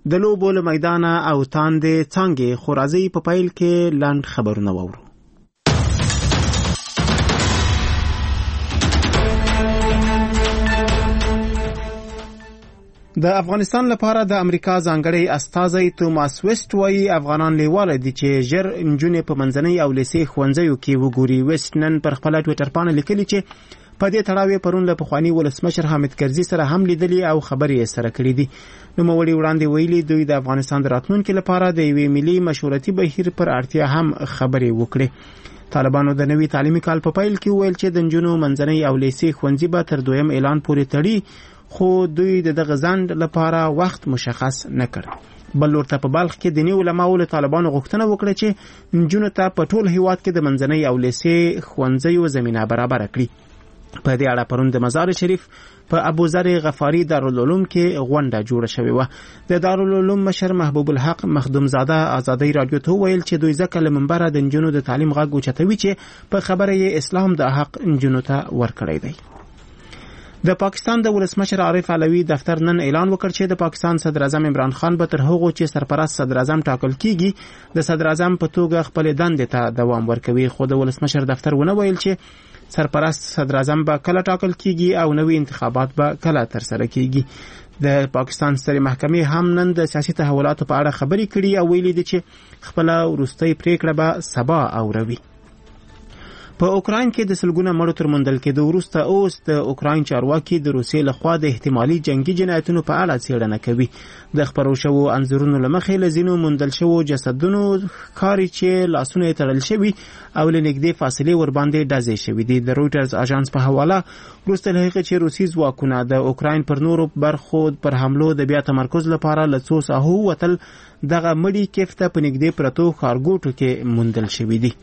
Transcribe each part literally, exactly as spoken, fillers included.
د لوبو له میدانه او تاندې څانګې خو راځئ په پیل کې لنډ خبرونه واورو. د افغانستان لپاره د امریکا ځانګړی استازی توماس ویسټ وایي افغانان لیواله دي چې ژر نجونې په منځنۍ او لیسې ښوونځیو کې وګوري. ویسټ نن پر خپله ټویټر پاڼه لیکلي چې په دې تړاو یې پرون له پخواني ولسمشر حامد کرزي سره هم لیدلي او خبرې یې سره کړې دي. نوموړي وړاندې ویلي دوی د افغانستان د راتلونکي لپاره د یوې ملي مشورتي بهیر پر اړتیا هم خبرې وکړې. طالبانو د نوي تعلیمي کال په پیل کې ویل چې د نجونو منځنۍ او لیسې ښوونځي به تر دویم اعلان پورې تړي، خو دوی د دغه ځنډ لپاره وخت مشخص نه کړ. بل ورته په بلخ کې د نیو علماو له طالبانو غوښتنه وکړه چې نجونو ته په ټول هیواد کې د منځنۍ او لیسې ښوونځیو زمینه برابره کړي. په دې اړه پرون د مزار شریف په ابوذر غفاری دارالعلوم کې غونډه جوړه شوې وه. د دارالعلوم مشر محبوب الحق مخدوم زاده آزادۍ رادیو ته وویل چې دوی ځکه له منبره د نجونو د تعلیم غږ اوچتوي چې په خبره یې اسلام د حق نجونو ته ورکړی دی. د پاکستان د ولسمشر عارف علوي دفتر نن اعلان وکړ چې د پاکستان صدر اعظم عمران خان به تر هغو چې سرپرست صدر اعظم ټاکل کیږي د صدر اعظم په توګه خپل دندې ته دوام ورکوي. خو د ولسمشر دفتر ونه ویل چې سرپرست صدر اعظم به کله ټاکل کیږي او نوي انتخابات به کله ترسره کیږي. د پاکستان سترې محکمې هم نن د سیاسي تحولاتو په اړه خبرې کړي او ویلي دي چې خپله وروستۍ پریکړه به سبا اوروي. په اوکراین کې د سلګونه مړو تر موندل کېدو وروسته اوس د اوکراین چارواکي د روسیې لخوا د احتمالي جنگي جنایتونو په اړه څېړنه کوي. د خپرو شوو انځورونو له مخې له ځینو موندل شوو جسدونو ښکاري چې لاسونه یې تړل شوي او له نږدې فاصلې ورباندې ډزې شوي دي. د رویټرز اژانس په حواله وروسته له هغې چې روسي ځواکونه د اوکراین پر نورو برخو پر حملو د بیا تمرکز لپاره له څو ساحو وتل، دغه مړي کیف ته په نږدې پرتو ښارګوټو کې موندل شوي دي.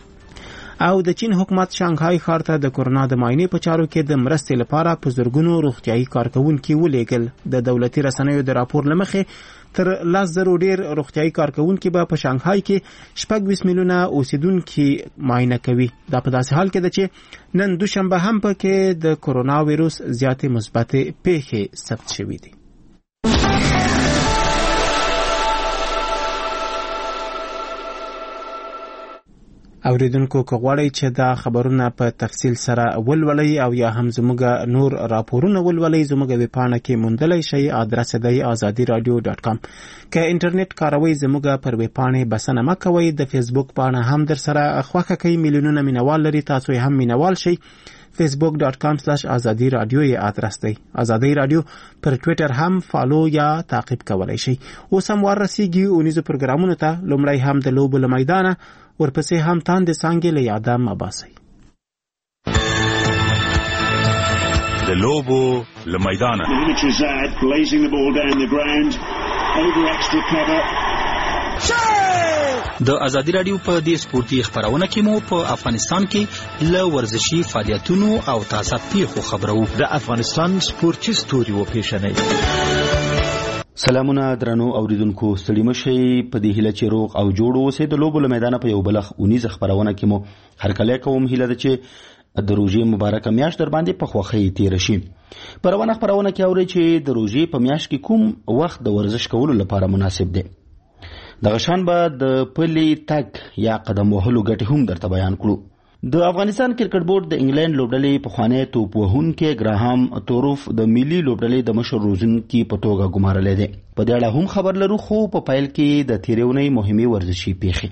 او د چین حکومت شانګهای ښار ته د کورونا د معاینې په چارو کې د مرستې لپاره په زرګونو روغتیايي کارکوونکي ولېږل. د دولتي رسنیو د راپور له مخې تر لس زرو ډېر روغتیايي کارکوونکي به په شانګهای کې شپږ ویشت میلیونه اوسیدونکي معاینه کوي. دا په داسې حال کې ده چې نن دوشنبه هم پکې د کورونا ویروس زیاتې مثبتې پیښې ثبت شوي دي. اوریدونکو که غواړئ چې دا خبرونه په تفصیل سره ولولئ او یا هم زموږ نور راپورونه ولولئ، زموږ ویبپاڼه کې موندلی شئ. ادرس دی ازادي رادیو ډاټ کام. که انټرنیټ کاروئ زموږ پر ویبپاڼې بسنه مه کوئ. د فیسبوک پاڼه هم در سره خوښه کوي، میلیونونه مینوال لري، تاسو هم مینوال شئ. فیسبوک ډاټ کام سلاش ازادي رادیو یې ادرس دی. ازادي رادیو پر ټویټر هم فالو یا تعقیب کولی شئ. اوس هم ور رسیږي اونیزو پروګرامونو ته. لومړی هم د لوبو له میدانه، ورپسې هم تاندې څانګې له یاده مه باسئ. د لوبو له میدانه د ازادي رادیو په دې سپورتي خبرونه کې مو په افغانستان کې له ورزشي فعالیتونو او تازه پیښو خبرو. د افغانستان سپورتي ستوري و پیښنې. سلامونه درنو اوریدونکو، ستړي مشئ. په دې هیله چې روغ او جوړ اوسئ. د لوبو له میدانه په یو بلخ اونیزه خبرونه کې مو هرکلی کوم. هیله ده چې د روژې مبارکه میاشت در باندې په خوښۍ تېره شي. په روانه خبرونه کې اورئ چې د روژې په میاشت کې کوم وخت د ورزش کولو لپاره مناسب دی. دغه شان به د پلي تګ یا قدم وهلو ګټې هم درته بیان کړو. د افغانستان کرکټ بورډ د انګلند لوبډلې پخوانی توپ وهونکی ګراهام توروف د ملي لوبډلې د مشر روزونکي په توګه ګمارلی دی. په دې اړه هم خبر لرو، خو په پیل کې د تېرې اونۍ مهمې ورزشي پیښې.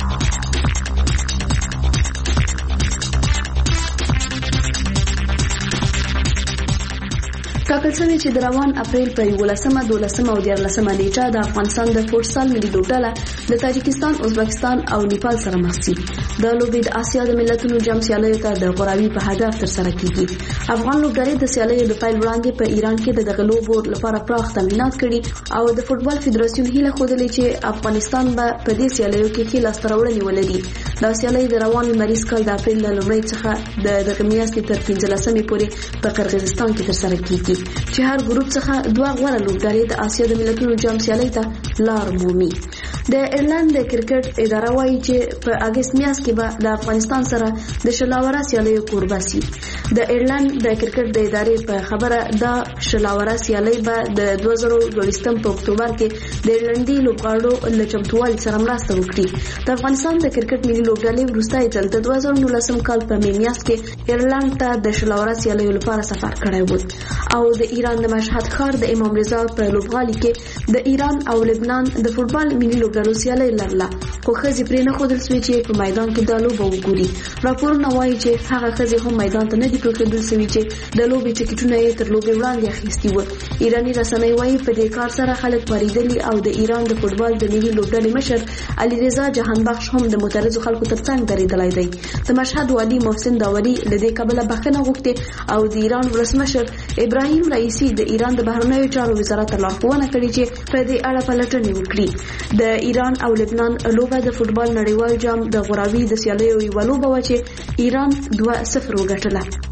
ټاکل شوی چې د روان اپریل په یولسمه، دولسمه او دیارلسمه نیټه د افغانستان د فوټسال ملي لوبډله د تاجکستان، ازبکستان او نیپال سره مخ شي. د لوبې د اسیا د ملتونو جام سیالیو ته د غوراوي په هدف ترسره کیږي. افغان لوبډلې د سیالیو د پیل وړاندې په ایران کې د دغه لوبو لپاره پراخ تمرینات کړي او د فوټبال فدراسیون هیله ښودلې چې افغانستان به په دې سیالیو کې ښې لاسته راوړنې ولري. دا سیالۍ د روان لمریز کال د اپریل له لومړۍ څخه د دغه میاشتې تر پنځلسمې پورې په قرغیزستان کې ترسره کیږي، چې هر ګروپ څخه دوه غوره لوبډلې د اسیا د ملتونو جام سیالۍ ته لار مومي. د ایرلند د کرکټ اداره وايي چې په اگست میاشت کې به د افغانستان سره د شلاوره سیالیو کوربه شي. د ایرلند د کرکټ د ادارې په خبره دا شلاوره سیالي به د دوه زره دوه په اکتوبر کې د ایرلندي لوبغاړو له چمتووالي سره مرسته وکړي. د افغانستان د کرکټ ملي لوبډلې وروستي ځل د دوه زره نولسم کال په می میاشت کې ایرلند ته د شلاوره سیالیو لپاره سفر کړی و او د ایران د مشهد ښار د امام رضا په لوبغالي کې د ایران او لبنان د فوتبال ملي لوبډلو سیالي لرله، خو ښځې پرې نه ښودل سوې چې په میدان کې دا لوبه وګوري. راپورونه وایي چې هغه ښځې هم میدان ته نه دي پرېښودل سوي چې د لوبې ټکټونه یې تر لوبې وړاندې اخیستي وو. ایراني رسنۍ وایي په دې کار سره خلک پارېدلي او د ایران د فوتبال د ملي لوبډلې مشر علي رضا جهانبخش هم د معترضو خلکو ترڅنګ درېدلی دی. د مشهد والي محسن داوري له دې کبله بخښنه غوښتې او د ایران ولسمشر ابراهیم رئیسي د ایران د بهرنیو چارو وزارت ته لارښوونه کړې چې په دې اړه پلټنې وکړي. د ایران او لبنان لوبه د فوتبال نړیوال جام د غوراوي د سیالیو یوه لوبه وه چې ایران دوه صفر وګټله.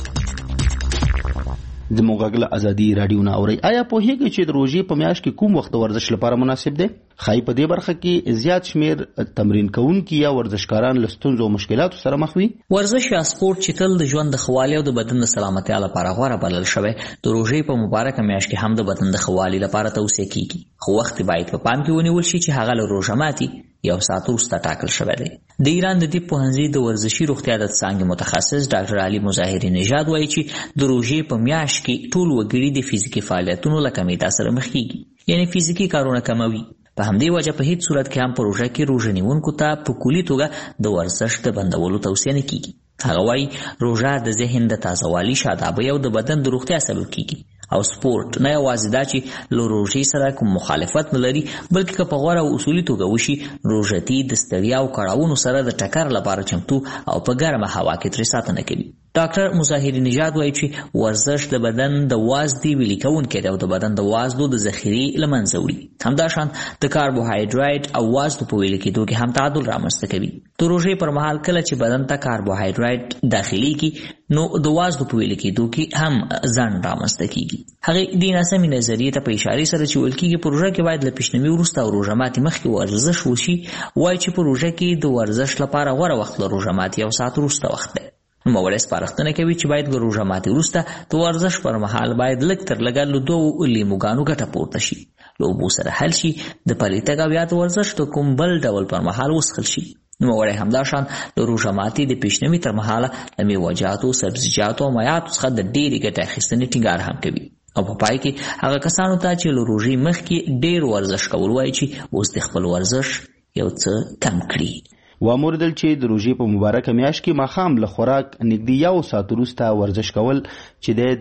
د موغاګل ازادي رادیو نه اوري. آیا په هیګه چې د روزي په میاشت کې کوم وخت ورزش لپاره مناسب دی؟ خای په دې برخه کې زیات شمیر تمرین کوونکي یا ورزشکاران له ستونزو او مشکلاتو سره مخ وي. ورزش یا سپورت چې تل د ژوند د خوالي او د بدن د سلامتیا لپاره غوره بلل شوی، د روزي په مبارکه میاشت کې هم د بدن د خوالي لپاره توصیه کیږي، خو وخت باید په پام کې ونیول شي چې هغه له روزه ماتي یو ساعت وروسته ټاکل شوی دی. د ایران د طب پوهنځي د ورزشي روغتیا د څانګې متخصص ډاکټر علي مظاهري نژاد وایي چې د روژې په میاشت کې ټول وګړي د فزیکي فعالیتونو له کمیدا سره مخ کیږي، یعنی فزیکي کارونه کموي. په همدې وجه په هیڅ صورت کې هم په روژه کې روژه نیونکو ته په کلي توګه د ورزش د بندولو توصیه نه کیږي. هغه وایي روژه د ذهن د تازهوالي، شادابۍ او د بدن د روغتیا سبب کیږي او سپورت نه یوازې دا چې له روژې سره کوم مخالفت نه لري، بلکې که په غوره او اصولي توګه وشي، روژتي د ستړیا او کړاوونو سره د ټکر لپاره چمتو او په ګرمه هوا کې ترې ساتنه کوي. ډاکټر مظاهري نژاد وایي چې ورزش د بدن د وازدې ویلي کوونکی دی او د بدن د وازدو د ذخیرې له منځه وړي. همداشان د کاربوهایډریټ او وازدو په ویلي کېدو کې هم تعادل رامنځته کوي. د روژې پر مهال کله چې بدن ته کاربوهایډریټ داخلي کی نو د وازدو په ویلي کېدو کې هم ځنډ رامنځته کیږي. هغې دې ناسمې نظریې ته په اشارې سره چې ویل کېږي په روژه کې باید له پیشنمي وروسته او روژه ماتي مخکې ورزش وشي، وایي چې په روژه کې د ورزش لپاره غوره وخت له روژه ماتي یو ساعت وروسته وخت دی. نوموړی سپارښتنه کوي چې باید د روژه ماتي وروسته د ورزش پر مهال باید لږ تر لږه له دوو لیموګانو ګټه پورته شي، له اوبو سره حل شي، د پلي تګ او یا د ورزش د کوم بل ډول پر مهال وڅښل شي. نوموړی همداشان د روژه ماتي د پیشنمي تر مهاله له میوهجاتو، سبزیجاتو او مایعاتو څخه د ډېرې ګټې اخیستنې ټینګار هم کوي او په پای کې هغه کسانو ته چې له روژې مخکې ډېر ورزش کول وایي چې اوس د خپل ورزش یو څه کم کړي. واموردل چې د روژې په مبارکه میاشت کې ماښام له خوراک نږدې یو ساعت وروسته ورزش کول چې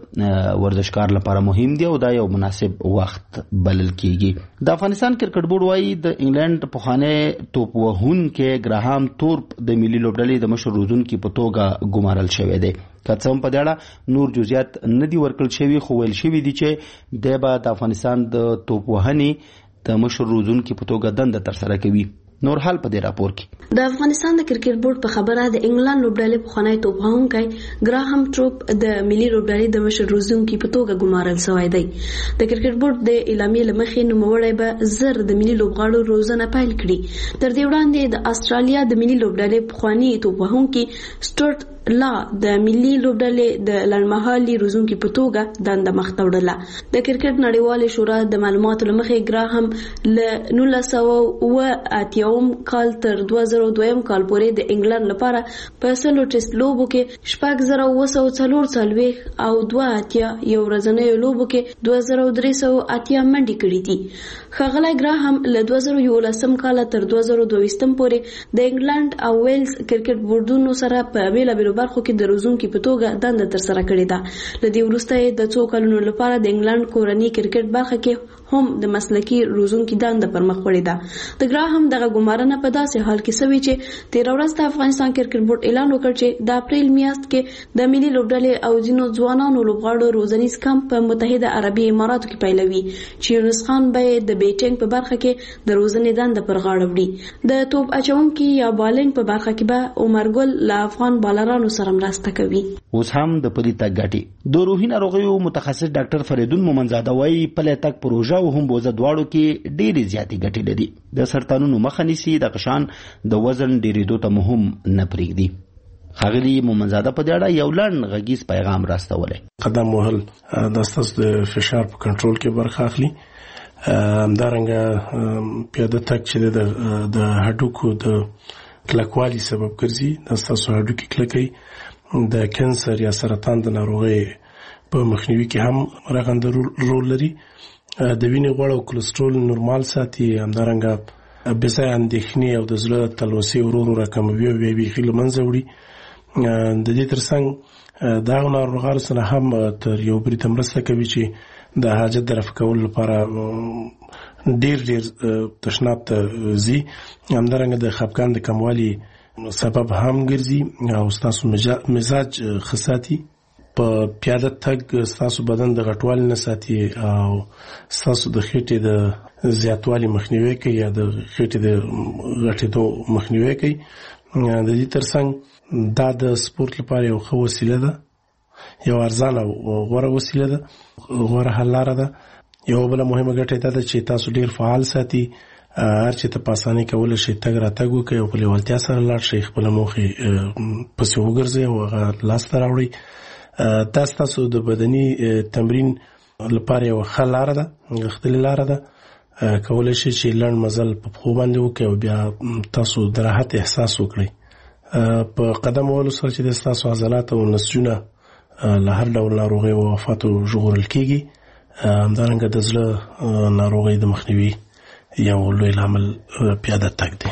د ورزشکار لپاره مهم دی او دا یو مناسب وخت بلل کیږي. د افغانستان کرکټ بورډ وایي د انګلند پخوانی توپ وهونکی ګراهام تورپ د ملي لوبډلې د مشر روزونکي په توګه ګمارل شوی دی. که څه هم په دې اړه نور جزئیات نه دي ورکړل شوي، خو ویل شوي دي چې دی به د افغانستان د توپ وهنې د مشر روزونکي په توګه دنده ترسره کوي. نور حال په دې راپور کې د افغانستان د کرکټ بورډ په خبره د انګلند لوبډلې پخوانی توپ وهونکی ګراهام تروپ د ملي لوبډلې د مشر روزونکي په توګه ګمارل شوی دی. د کرکټ بورډ د اعلامیې له مخې نوموړی به زر د ملي لوبغاړو روزنه پیل کړي. تر دې وړاندې د استرالیا د ملي لوبډلې پخوانی توپ وهونکي سټورت لا د ملي لوبډلې د لړمحالي روزونکي په توګه دنده مخته وړله. د کرکټ نړیوالې شورا د معلوماتو له مخې ګراهام له نولس سوه اوه اتیاوم کال تر دوه زره دویم کال پورې د انګلند لپاره په سلو ټیسټ لوبو کې شپږ زره اوه سوه څلور څلوېښت او دوه اتیا یو ورځنیو لوبو کې دوه زره درې سوه اتیا منډې کړي دي. ښاغلی ګراهام له دوه زره یولسم کال تر دوه زره دوه ویشتم پورې د انګلند او ویلز کرکټ بورډونو سره په بیلابیلو برخو کې د روزونکي په توګه دنده ترسره کړې ده. له دې وروسته یې د څو کلونو لپاره د انګلند کورني کرکټ برخه کې هم د مسلکي روزونکي دنده پر مخ وړې ده. د ګراهام دغه ګمارنه په داسې حال کې شوې چې تېره ورځ د افغانستان کرکټ بورډ اعلان وکړ چې د اپریل میاشت کې د ملي لوبډلې او ځینو ځوانانو لوبغاړو روزنیز کمپ په متحده عربي اماراتو کې پیلوي چې یونس خان به د بیټینګ په برخه کې د روزنې دنده پر غاړه وړي. د توپ اچونکي یا بالینګ په برخه کې به عمر ګل له افغان بالرانو سره مرسته کوي. اوس هم د پلي تګ ګټي د روحي ناروغیو متخصص ډاکټر فریدون مومنزاده وايي پلي تګ پروژه او هم بوزه دواړو کې ډېرې زیاتې ګټې لري. د سرطانونو مخه نیسي، د قشان د وزن ډېرېدو ته مهم نه پرېږدي. ښاغلي مومنزاده په دې اړه یو لنډ غږیز پیغام راستولی. قدم وهل د ستاسو د فشار په کنټرول کې برخه اخلي. همدارنګه پیاده تګ چې د هډوکو د کلکوالي سبب ګرځي، د ستاسو هډوکي کلکوي. د کینسر یا سرطان د ناروغۍ په مخنیوي کې هم رغنده رول لري. د وینې غوړ او کلسترول نورمال ساتي. همدارنګه بېځایه اندېښنې او د زړه تلوسې ورو ورو راکموي او بیا بیخي له منځه وړي. د دې ترڅنګ د هغو ناروغانو سره هم تر یو بري ته مرسته کوي چې د حاجت د رفع کولو لپاره ډېر ډېر تشناب ته ځي. همدارنګه د خفګان د کموالي سبب هم ګرځي او ستاسو مزاج ښه ساتي. په پیاده تګ ستاسو بدن د غټوالي نه ساتي او ستاسو د خېټې د زیاتوالي مخنیوي کوي یا د خېټې د غټېدو مخنیوي کوي. د دې ترڅنګ دا د سپورت لپاره یو ښه وسیله ده، یو ارزانه او غوره وسیله ده، غوره حل لاره ده. یو بله مهمه ګټه دا ده چې تاسو ډېر فعال ساتي. هر چې ته په اسانۍ کولی شئ تګ راتګ وکړئ او په لیوالتیا سره لاړ شئ، خپله موخې پسې وګرځئ او هغه لاسته راوړئ. دا ستاسو د بدني تمرین لپاره یو ښه لاره ده، غښتلې لاره ده. کولی شئ چې لنډ مزل په پښو باندې وکړئ او بیا تاسو د راحت احساس وکړئ. په قدم وهلو سره چې د ستاسو عضلات او نسجونه له هر ډول ناروغیو او آفاتو ژغورل کېږي. همدارنګه د زړه ناروغۍ د مخنیوي یو لوی لامل پیاده تګ دی.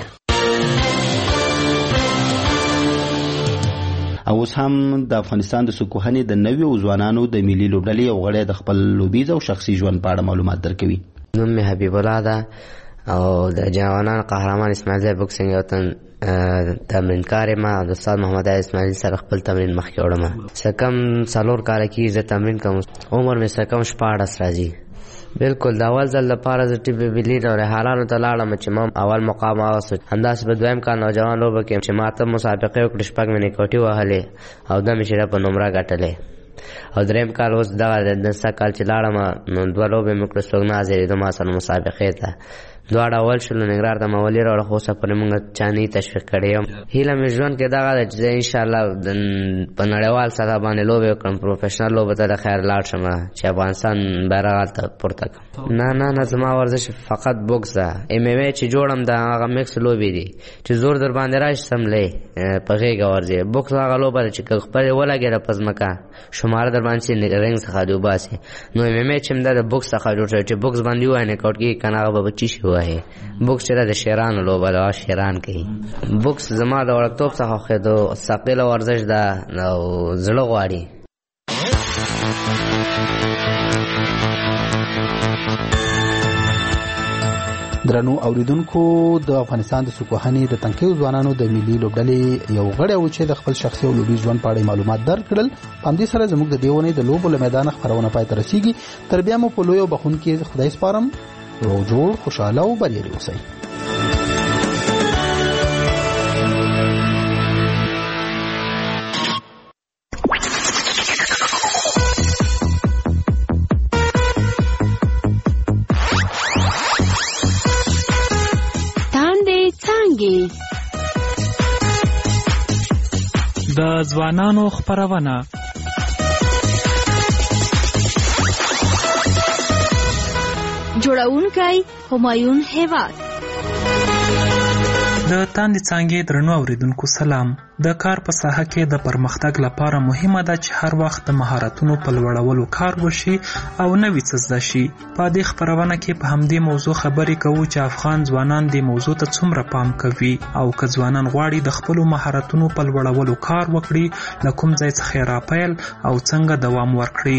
او اوس هم د افغانستان د سکوهنې د نویو ځوانانو د ملي لوبډلې یو غړی د خپل لوبیز او شخصي ژوند په اړه معلومات درکوي. نوم مې حبیب الله ده او د جوانان قهرمان اسماعیل زی بوکسینګ یو تن تمرینکار یم. د استاد محمد علی اسماعیل سره خپل تمرین مخکې وړم. څه کم څلور کاله کېږي زه تمرین کوم. عمر مې څه کم شپاړس راځي. بالکل د اول ځل لپاره زه ټي بي لیډ او رحالانو ته لاړم چې ما اول مقام واغسته. همداسې په دویم کال نوجوان لوبه کې چې ما ته مسابقې وکړې، شپږ مې نیکوټې وهلې او د مې شیره په نمره ګټلې. او دریم کال اوس دغه د نسا کال چې لاړم نو دوه لوبې مې کړې، څوک نه حاضرېدو ما سره مسابقې ته. دواړه اول شلو ننګرهار ته مولي راوړه، خو اوسه پورې موږ چا نه تشویق کړی یم. هیله مې ژوند کې دغه ده چې زه انشاءالله په نړیوال سطح باندې لوبې وکړم، پروفیشنل لوبو ته د خیر لاړ شم چې افغانستان بیرغ هلته پورته کړم. نه نه نه زما ورزش فقط بوکس ده. ایم ایم ای چې جوړم د هغه میکس لوبې دي چې زور در باندې راشي سملی په غېږه ورځي. بوکس هغه لوبه ده چې که خپلې ولګېده په ځمکه شماره در باندې چې رنګ څخه دې وباسي. نو ایم ایم ای چې همدا د بوکس څخه جوړ شوی چې بوکس باندې ووایي نکاوټ کېږي که نه هغه به بچي شي ووایي. بوکس چې د شیرانو لوبه ده، شیران کوي. بوکس زما د وړکتوب څخه خوښېدو، ثقیله ورزش ده او زړه غواړي. درنو اوریدونکو، د افغانستان د سکوهنې د تنکیو ځوانانو د ملي لوبډلې یو غړی و چې د خپل شخصي او لوبي ژوند په اړه معلومات درکړل. په همدې سره زموږ د دې اونۍ د لوبو له میدانه خپرونه پای ته رسیږي. تر بیا مو په لوی او بخښونکي خدای سپارم. روغ جوړ، خوشاله او بریالي اوسئ. د ځوانانو خپرونه جوړونکی همایون هیواد. د تاندې څانګې درنو اوریدونکو سلام. د کار په ساحه کې د پرمختګ لپاره مهمه ده چې هر وخت د مهارتونو په لوړولو کار وشي او نوي څه زده شي. په دې خپرونه کې په همدې موضوع خبرې کوو چې افغان ځوانان دې موضوع ته څومره پام کوي او که ځوانان غواړي د خپلو مهارتونو په لوړولو کار وکړي، له کوم ځای څخه یې راپیل او څنګه دوام ورکړي.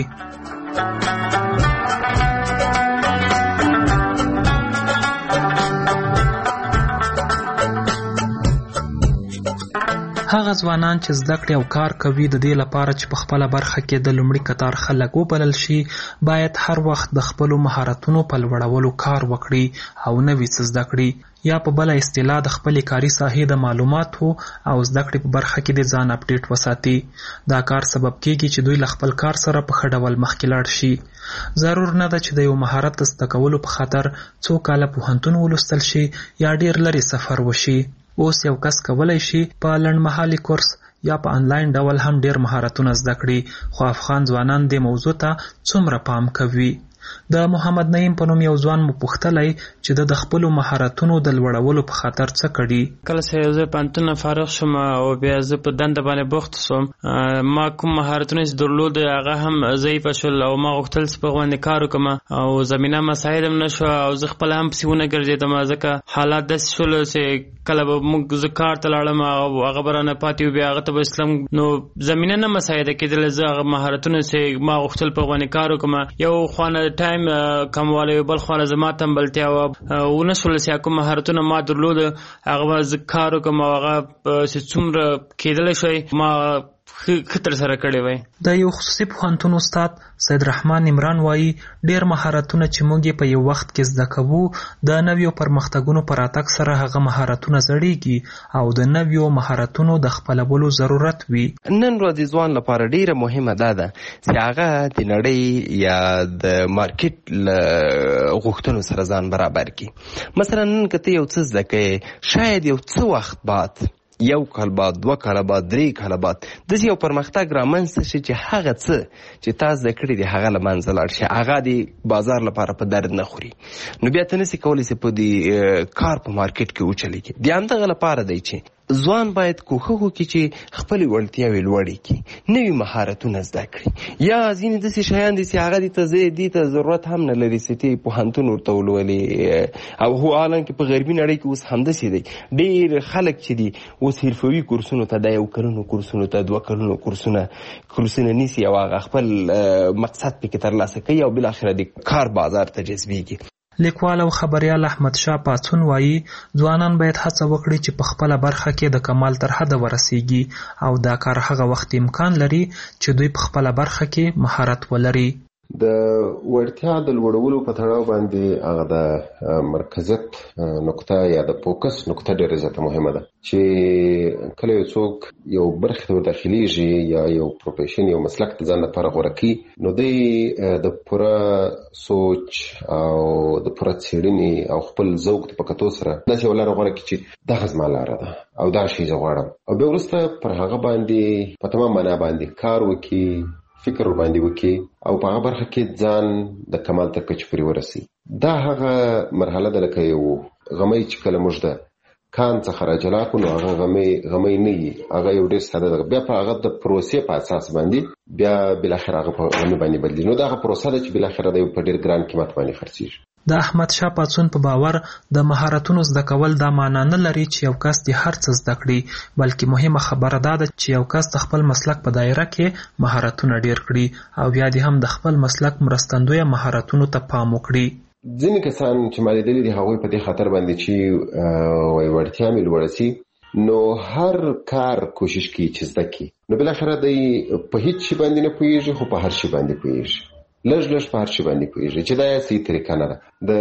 هغه ځوانان چې زده کړې او کار کوي د دې لپاره چې په خپله برخه کې د لومړي کتار خلک وبلل شي باید هر وخت د خپلو مهارتونو په لوړولو کار وکړي او نوي څه زده کړي یا په بله اصطلاح د خپلې کاري ساحې د معلوماتو او زده کړې په برخه کې د ځان اپډیټ وساتي. دا کار سبب کیږي چې دوی له خپل کار سره په ښه ډول مخکې لاړ شي. ضرور نه ده چې د یو مهارت د زده کولو په خاطر څو کاله پوهنتون ولوستل شي یا ډیر لرې سفر وشي. اوس یو کس کولی شي په لنډمهالي کورس یا په انلاین ډول هم ډیر مهارتونه زده کړي. خو افغان ځوانان دې موضوع ته څومره پام کوي؟ د محمد نعیم په نوم یو ځوان مو پوښتلی چې د د خپلو مهارتونو د لوړولو په خاطر څه کړي. کله چې زه پوهنتون نه فارغ شوم او بیا زه په دنده باندې بوخت شوم، ما کوم مهارتونه چې درلود هغه هم ضعیفه شول او ما غوښتل چې په هغو باندې کار وکړم او زمینه مساعد هم نه شوه او زه خپله هم پسې ونه ګرځېدم ځکه حالات داسې شول چې کله به موږ زه کار ته لاړم او هغه به رانه پاتې و، بیا هغه ته به اسلم نو زمینه نه مساعده کېدله. زه هغه مهارتونه چې ما غوښتل په هغو باندې کار وکړم، یو خوانه ټایم کموالی، بل خواله زما تنبلتیا وه، ونه شوله چې کوم مهارتونه ما درلود هغه به زه کار وکړم او هغه چې څومره کېدلی شوی ما ښه ترسره کړی وای. د یو خصوصي پوهنتون استاد سید رحمان عمران وایي ډېر مهارتونه چې موږ یې په یو وخت کې زده کوو د نویو پرمختګونو په راتګ سره هغه مهارتونه زړېږي او د نویو مهارتونو د خپلولو ضرورت وي. نن ورځې ځوان لپاره ډېره مهمه دا ده چې هغه د نړۍ یا د مارکیټ له غوښتنو سره ځان برابر کړي. مثلا نن که ته یو څه زده کوې، شاید یو څه وخت بعد، یو کال بعد، دوه کاله بعد، درې کاله بعد داسې یو پرمختګ رامنځته شي چې هغه څه چې تا زده کړي دي هغه له منځه لاړ شي، هغه د بازار لپاره په درد نه خوري. نو بیا ته نسې کولی چې په دې کار په مارکیټ کې وچلېږي. د همدغه لپاره دی چې ځوان باید کوښښ وکړي چې خپلې وړتیاوې لوړې کړي، نوي مهارتونه زده کړي. یا ځینې داسې شیان دي چې هغه دې ته دې ته ضرورت هم نه لري چې ته پوهنتون ورته ولولې او هو حالانکې په غربي نړۍ کې اوس همداسې دی. ډېر خلک چې دي اوس حرفوي کورسونو ته، د یو کلونو کورسونو ته، دوه کلونو کورسونه کورسونه نیسي او هغه خپل مقصد پکې ترلاسه کوي او بالاخره د کار بازار ته جذبېږي. لیکوال او خبریال احمد شاه پاڅون وایي ځوانان باید هڅه وکړي چې په خپله برخه کې د کمال تر حده ورسیږي او دا کار هغه وخت امکان لري چې دوی په خپله برخه کې مهارت ولري. د وړتیا د لوړولو په تړاو باندې هغه د مرکزیت نقطه یا د فوکس نقطه ډېره زیاته مهمه ده چې کله یو څوک یو برخې ته وداخلیږي یا یو پروفیشن یو مسلک د ځان لپاره غوره کړي نو دی د پوره سوچ او د پوره څېړنې او خپل ذوق په کتو سره داسې یو لاره غوره کړي چې دغه زما لاره ده او دا شی زه غواړم او بیا وروسته پر هغه باندې په تمام معنا باندې کار وکړي، فکر باندې وکړي او په هغه برخه کې ځان د کمال تر کچې پورې ورسي. دا هغه مرحله ده لکه یو غمی چې کله موږ د کان څخه راجلا کړو نو هغه غمی غمی نه وي، هغه یو ډېر ساده ده. بیا په هغه د پروسې په اساس باندې بیا بالاخره هغه په غمی باندې بدلي. نو دا هغه پروسه ده چې بالاخره د یو په ډېر ګران قیمت باندې خرڅېږي. د احمد شاه پاڅون په باور د مهارتونو زده کول دا معنا نه لري چې یو کس د هر څه زده کړي، بلکې مهمه خبره دا ده چې یو کس د خپل مسلک په دایره کې مهارتونه ډیر کړي او بیا دې هم د خپل مسلک مرستندویه مهارتونو ته پام وکړي. ځینې کسان چې ما لیدلي دي هغوی په دې خاطر باندې چې وایي وړتیا مې لوړه سي نو هر کار کوشش کوي چې زده کړي، نو بالاخره دی په هیڅ شي باندې نه پوهېږي خو په هر شي باندې پوهېږي، لږ لږ په هر شي باندې پوهېږي چې دا یې صحیح طریقه نه ده.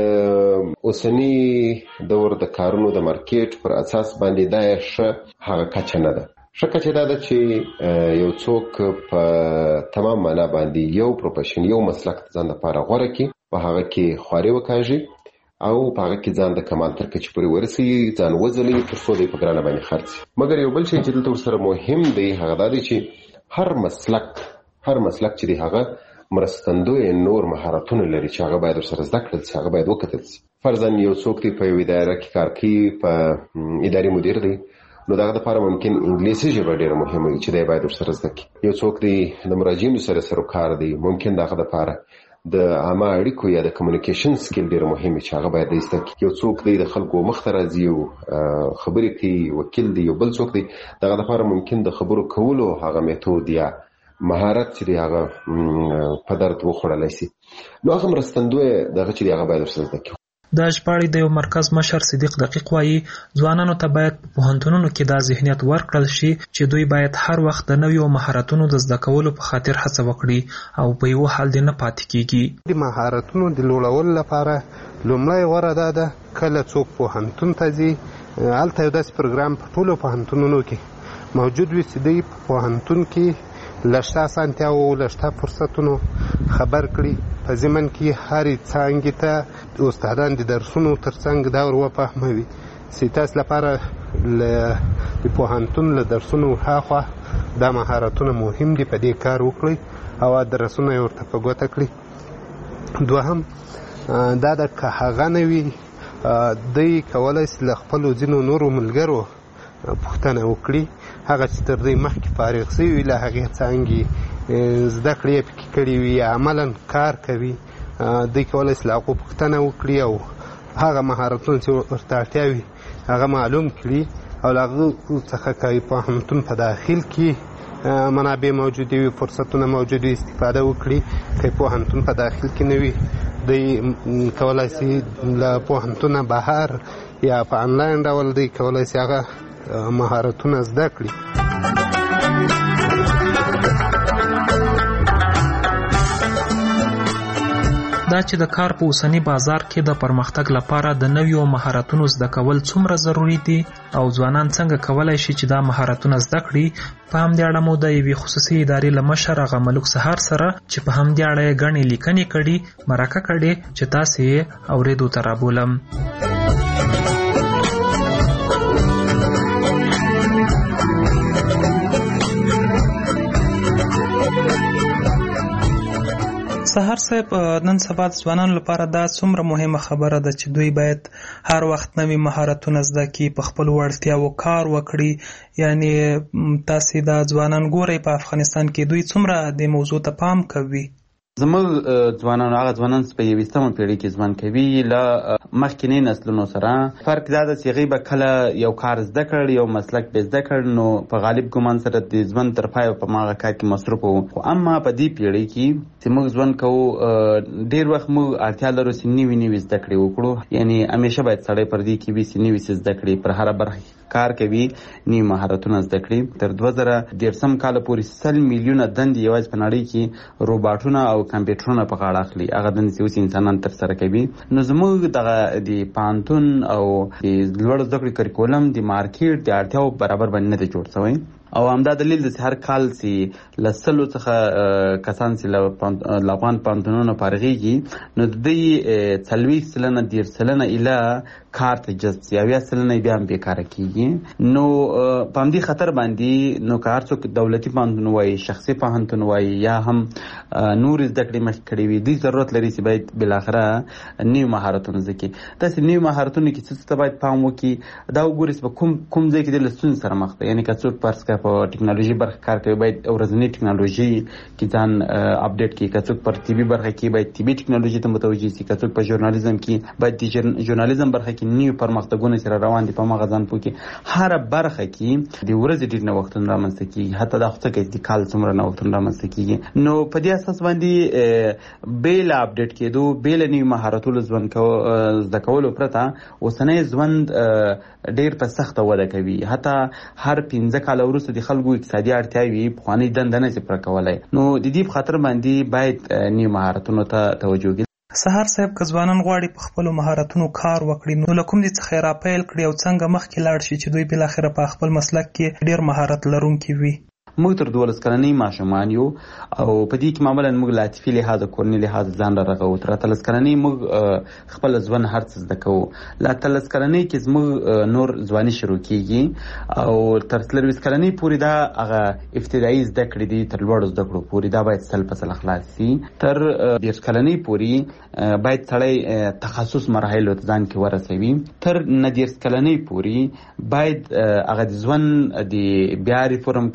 د اوسني دور د کارونو د مارکیټ پر اساس باندې دا یې ښه هغه کچه نه ده. ښه کچه دا ده چې یو څوک په تمام معنا باندې یو پروفیشن یو مسلک ځان لپاره غوره کړي، په هغه کې خواري وکاږي او په هغه کې ځان د کمال تر کچې پورې ورسوي، ځان وځلوي تر څو دی په ګرانه باندې خرڅ. مګر یو بل شی چې دلته ورسره مهم دی هغه دا دی چې هر مسلک هر مسلک چې دی هغه مرستندوی نور مهارتونه لري چې هغه باید ورسره زده کړل شي، هغه باید وکتل شي. فرضاً یو څوک دی په یوه دایره کې کار کوي، په اداري مدیر دی، نو دغه لپاره ممکن انګلیسي ژبه ډېره مهمه وي چې دی باید ورسره زده کړي. یو څوک دی د مراجعینو سره سروکار دی، ممکن دغه لپاره د عامه اړیکو یا د کمیونیکیشن سکیل ډېر مهم چې هغه باید زده کړي. یو څوک دی د خلکو مخ ته راځي او خبرې کوي، وکیل دی. یو بل څوک دی دغه لپاره ممکن د خبرو کولو هغه میتود یا مهارت چې دی هغه په درد وخوړلی شي، نو هغه مرستندوی دغه چې دی هغه باید ورسره زده کړي. د ژباړې د یو مرکز مشر صدیق دقیق وایي ځوانانو ته باید په پوهنتونونو کې دا ذهنیت ورکړل شي چې دوی باید هر وخت د نویو مهارتونو د زده کولو په خاطر هڅه وکړي او په یو حال دې نه پاتې کیږي. د مهارتونو د لوړولو لپاره لومړی غوره دا ده کله څوک پوهنتون ته ځي هلته یو داسې پروګرام په ټولو پوهنتونونو کې موجود وي چې دوی په پوهنتون کې له شته اسانتیاوو له شته فرصتونو خبر کړي. په ضمن کې هرې څانګې ته استادان د درسونو تر څنګ دا ور وفهموي چې تاسو لپاره د پوهنتون له درسونو هاخوا دا مهارتونه مهم دي، په دې کار وکړئ او درسونه یې ورته په ګوته کړي. دوهم دا د که هغه نه وي دوی کولی شي له خپلو ځینو نورو ملګرو پوښتنه وکړي، هغه چې تر دوی مخکې فارغ شوي وي له هغې څانګې زده کړې یې پکې کړي وي یا عملا کار کوي، دوی کولی شي له هغو پوښتنه وکړي او هغه مهارتونه چې ورته اړتیا وي هغه معلوم کړي او له هغو څخه که پوهنتون په داخل کې منابع موجودې وي، فرصتونه موجود وي، استفاده وکړي. که پوهنتون په داخل کې نه وي دوی کولی شي له پوهنتونه بهر یا په انلاین ډول دوی کولی شي هغه مهارتونه زده کړي. دا چې د کار په اوسنی بازار کې د پرمختګ لپاره د نویو مهارتونو زده کول څومره ضروری دي او ځوانان څنګه کولای شي چې دا مهارتونه زده کړي، په همدې اړه مو د یوې خصوصي ادارې له مشر هغه ملک سهار سره چې په همدې اړه یې ګڼې لیکنې کړي مرکه کړې چې تاسې یې اورېدو ته رابولم. سهار صاحب، نن سبا د ځوانانو لپاره دا څومره مهمه خبره ده چې دوی باید هر وخت نوي مهارتونه زده کړي، په خپلو وړتیاوو کار وکړي. یعنی تاسې دا ځوانان ګورئ په افغانستان کې دوی څومره د موضوع ته پام کوي؟ زموږ ځوانان هغه ځوانان چې په یویشتمه پیړۍ کې ژوند کوي له مخکینی نسلونو سره فرق دا ده چې هغوی به کله یو کار زده کړ، یو مسلک به زده کړ، نو په غالب ګمان سره د ژوند تر پایه په هماغه کار کې مصروف وو. خو اما په دې پیړۍ کې چې موږ ژوند کوو ډېر وخت موږ اړتیا لرو چې نوي نوي زده کړې وکړو. یعنې همیشه باید سړی پر دې کې وي چې نوي څه زده کړي، پر هره برخه کار کوي، نوي مهارتونه زده کړي. تر دوه زره دېرشم کاله پورې سل میلیونه دندې یوازې په نړۍ کې روباټونه او کمپیوټرونه په غاړه اخلي، هغه دندې چې اوس انسانان ترسره کوي. نو زموږ دغه د پوهنتون او د لوړو زده کړې کریکولم د مارکیټ د اړتیاو برابر باندې نه دی جوړ شوی. او همدا دلیل د هر کال چې له سلو څخه کسان چې له افغان پوهنتونونو فارغېږي نو د دوی څلوېښت سلنه دېرش سلنه ایله کار ته جذب شي، اویا سلنه بیا هم بېکاره کېږي. نو په همدې خطر باندې نو که هر څوک دولتي پوهنتون وایي، شخصي پوهنتون وایي، یا هم نورې زده کړې مخکې کړې وي، دوی ضرورت لري چې باید بالاخره نوي مهارتونه زده کړي. داسې نوي مهارتونو کې څه ته باید پام وکړي، دا وګوري چې په کوم کوم ځای کې د له ستونزې سره مخ دی. یعنې که څوک فرض کړه په ټکنالوژي برخه کار کوي باید ورځنۍ ټکنالوژي کې ځان اپډیټ کړي، که څوک پر طبي برخه کې باید طبي ټکنالوژي ته متوجه شي، که څوک په ژورنالیزم کې باید د ژورنالیزم برخه کې نوي پرمختګونه چې روان دي په هماغه ځان پوه کړي. هره برخه کې د ورځې ډېر نوښتونه رامنځته کېږي، حتی دا خو څه کوي د کال څومره نوښتونه رامنځته کېږي. نو په دې اساس باندې بې له اپډیټ کېدو، بې له نوي مهارتونو ژوند زده کولو پرته اوسنی ژوند ډېر په سخته وده کوي. حتی هر پنځه کاله وروسته د خلکو اقتصادي اړتیاوې پخوانۍ دنده نه شي پوره کولی. نو د دې په خاطر باندې باید نوي مهارتونو ته توجه وکړي. سهار صاحب، که ځوانان غواړي په خپلو مهارتونو کار وکړي نو له کوم ځای څخه یې راپیل کړي او څنګه مخکې لاړ شي چې دوی بالاخره په خپل مسلک کې ډېر مهارت لرونکي وي؟ موږ تر دولس کلنۍ ماشومان یو او په دې کې معمولا موږ له عاطفي لحاظه کورني لحاظه ځان را رغوو. تر اتلس کلنۍ موږ خپل ژوند هر څه زده کوو. له اتلس کلنۍ کې زموږ نور ځواني شروع کېږي او تر څلرویشت کلنۍ پورې دا هغه ابتدایي زده کړې دي، تر لوړو زده کړو پورې دا باید سل په سل خلاص شي. تر دېرش کلنۍ پورې باید سړی تخصص مراحلو ته ځان کې ورسوي. تر نه دېرش کلنۍ پورې باید هغه د ژوند د بیا ریفورم کولو، بیا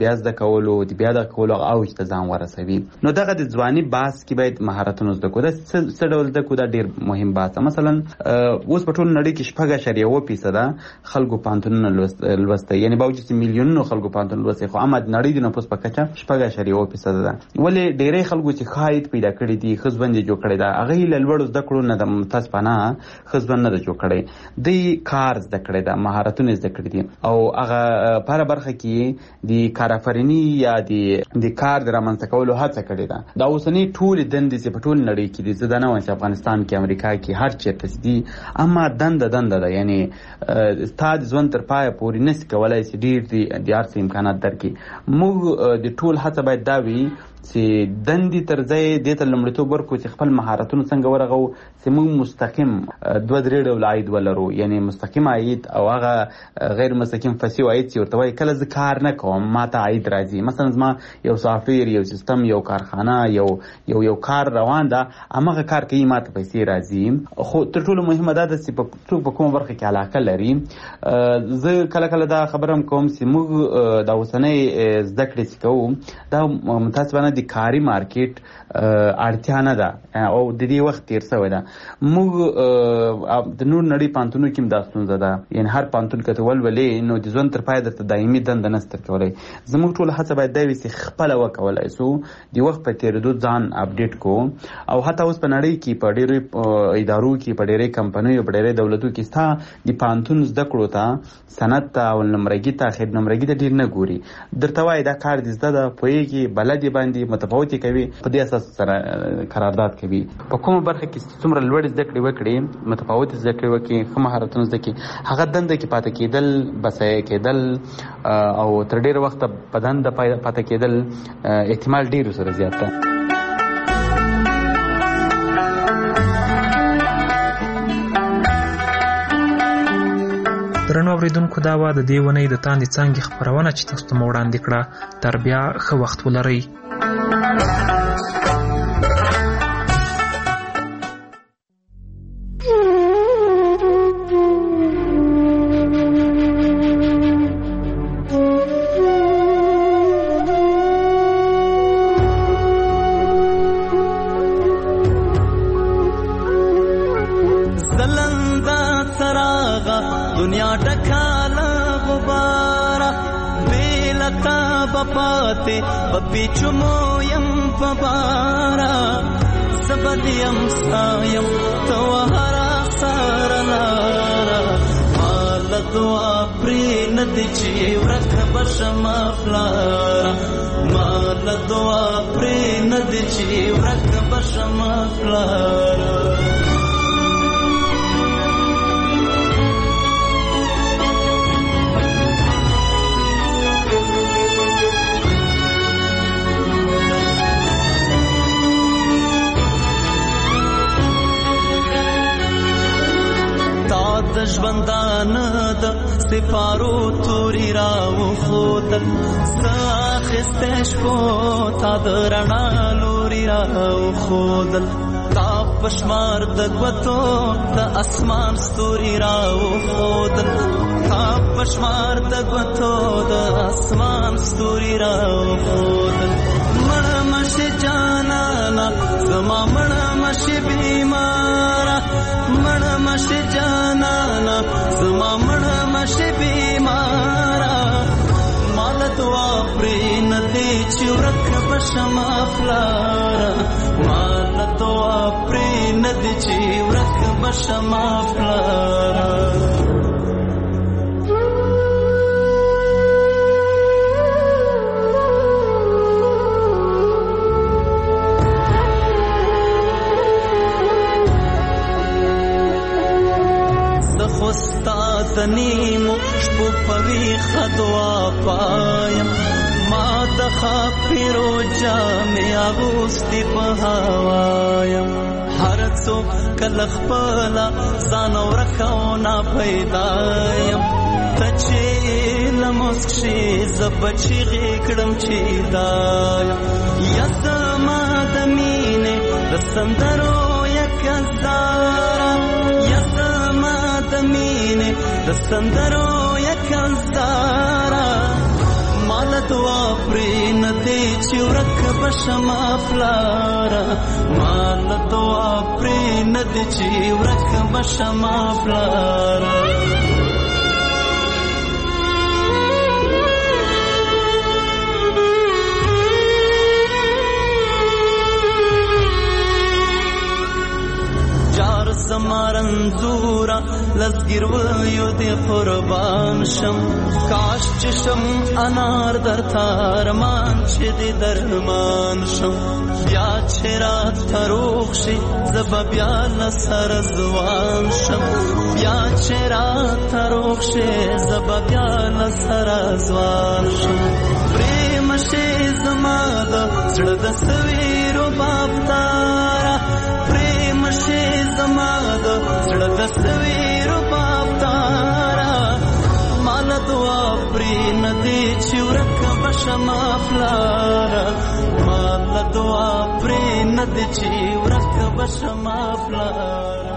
بیا زده کولو د بیا د کولو اوج ته ځان ورسوي. نو دغه د ځواني بحث کې باید مهارتونه زده کړو. دا څه ډول زده کړو؟ دا ډېر مهم بحث. مثلا اوس په ټول نړۍ کې شپږ اعشاریه اوه فیصده خلکو پوهنتونونه لوستی، یعنې باوجود چې میلیونونو خلکو پوهنتون لوستی، خو اما د نړۍ د نفوس په کچه شپږ اعشاریه اوه فیصده ده. ولې ډېری خلکو چې ښه عاید پیدا کړي دي، ښه ژوند یې جوړ کړی ده، هغه یې له لوړو زده کړو نه د متاسفانه ښه ژوند نه ده جوړ کړی. دوی کار زده کړی ده، مهارتونه زده کړي دي، او هغه په هره برخه کې د کارآفریني یا د کار د رامنځته کولو هڅه کړې ده. دا اوسنۍ ټولې دندې چې په ټول نړۍ کې دي، زه دا نه وایم چې افغانستان کې، امریکا کې، هر چېرته چې دي، اما دنده دنده ده. یعنې ستا د ژوند تر پایه پورې نسي کولی چې ډېر د هر څه امکانات درکړي. موږ د ټول هڅه باید دا وي چې دندې تر ځای دې ته لومړیتوب ورکړو چې خپل مهارتونه څنګه ورغو چې موږ مستقیم دوه درې ډوله عاید ولرو. یعنې مستقیم عاید او هغه غیر مستقیم فسیو عاید چې ورته وایي کله زه کار نه کوم ما ته عاید راځي. مثلا زما یو سافټویر، یو سیستم، یو کارخانه، یو یو یو کار روان ده، هماغه کار کوي، ما ته پیسې راځي. خو تر ټولو مهمه دا ده چې څوک په کومه برخه کې علاقه لري. زه کله کله دا خبره هم کوم چې موږ دا اوسنۍ زده کړې چې کوو دا متاسفانه د کاري مارکیټ اړتیا نه ده او د دې وخت تیر شوی ده. موږ د نور نړۍ پوهنتونو کې هم دا ستونزه ده، یعنې هر پوهنتون که ته ولولې نو د ژوند تر پایه درته دایمي دنده نشي درکولی. زموږ ټوله هڅه باید دا وي چې خپله وکولی سو د وخت په تېرېدو ځان اپډېټ کړو. او حتی اوس په نړۍ کې په ډېرو ادارو کې، په ډېرې کمپنیو، په ډېرې دولتو کې ستا د پوهنتون زده کړو ته، سند ته، اول نمرګي ته، اخر نمرګي ته ډېر نه ګوري. درته وایي دا کار دې زده ده، پوهېږي، بلد یې باندې متفاوتې کوي، په دې اساس سره قرارداد کوي. په کومه برخه کې څومره لوړې زده کړې وکړي، متفاوتې زده کړې وکړي، ښه مهارتونه زده کړي، هغه دنده کې پاتې کېدل، بسایه کېدل او تر ډېر وخته په دنده پاتې کېدل احتمال ډېر سره زیات ده. درنو اوریدونکو، دا وه د دې اونۍ د تاندې څانګې خپرونه چې تاسو ته مو وړاندې کړه. تر بیا ښه وخت ولرئ. بپیچمو یم پبارا سبدیم سایم تو هرا سارلارا مال دعا پری ندی چی ورک بشم افلارا مال دعا پری ندی چی ورک بشم افلارا د ژوندان د سپارو توري راو خودل ساخسته شپو تا د رڼا لوري راو خودل تا پشمار د غوتو د اسمان ستوري راو خودل تا پشمار د غوتو د اسمان ستوري راو خودل مړ مشه جانانا زما مړ مشه بیمارا مړ مشه جانانا زما مړ مشه بیمارا مال دعا پرې ندی چې ورک بشم افلارا مال دعا پرې ندی چې ورک بشم افلارا تنیمو شپو پوی خدوا پایم ما دخا پیرو جامی آغوستی پهاوایم هر څو کلخ پلا زانو رکھونا پیدایم تچی لمسکشی زبچی غیکڑم چی دایم یزما دمینه دسندرو یک ازدارا یزما دمینه دستندرو یک انزارا مال دعا پرې نه دی چې ورک بشما پلارا مال دعا پرې نه دی چې ورک بشما پلارا زمارنزورا لزګر ویو دې قربان شم کاش چې شم انار در تارمان چې دې درمان شم بیا چې رات تروخ شي زب بیا لسر زوان شم بیا چې رات تروخ شي زب بیا لسر زوان شم پریم شي زما د زړه د سویرو باب تارا پریم شي زما د زړه د سویرو باب تارا مال دعا پرې نه دی چې ورک بشما پلارا مال دعا پرې نه دی چې ورک بشما پلارا